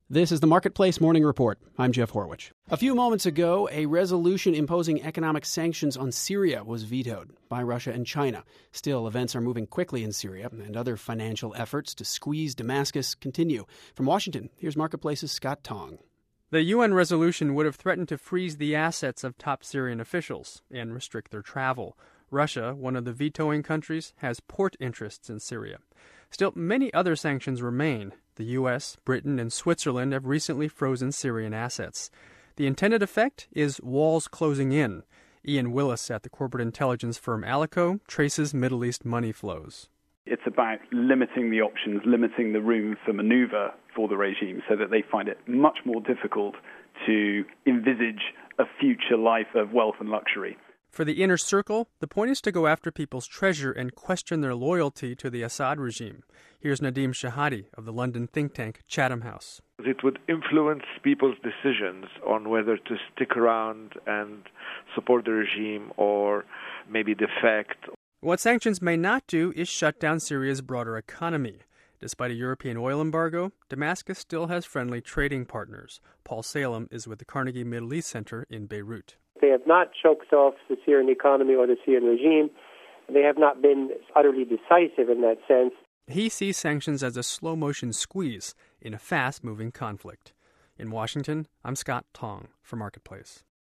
This is the Marketplace Morning Report. I'm Jeff Horwich. A few moments ago, a resolution imposing economic sanctions on Syria was vetoed by Russia and China. Still, events are moving quickly in Syria, and other financial efforts to squeeze Damascus continue. From Washington, here's Marketplace's Scott Tong. The UN resolution would have threatened to freeze the assets of top Syrian officials and restrict their travel. Russia, one of the vetoing countries, has port interests in Syria. Still, many other sanctions remain. The U.S., Britain, and Switzerland have recently frozen Syrian assets. The intended effect is walls closing in. Ian Willis at the corporate intelligence firm Alico traces Middle East money flows. It's about limiting the options, limiting the room for maneuver for the regime so that they find it much more difficult to envisage a future life of wealth and luxury. For the inner circle, the point is to go after people's treasure and question their loyalty to the Assad regime. Here's Nadim Shahadi of the London think tank Chatham House. It would influence people's decisions on whether to stick around and support the regime or maybe defect. What sanctions may not do is shut down Syria's broader economy. Despite a European oil embargo, Damascus still has friendly trading partners. Paul Salem is with the Carnegie Middle East Center in Beirut. They have not choked off the Syrian economy or the Syrian regime. They have not been utterly decisive in that sense. He sees sanctions as a slow-motion squeeze in a fast-moving conflict. In Washington, I'm Scott Tong for Marketplace.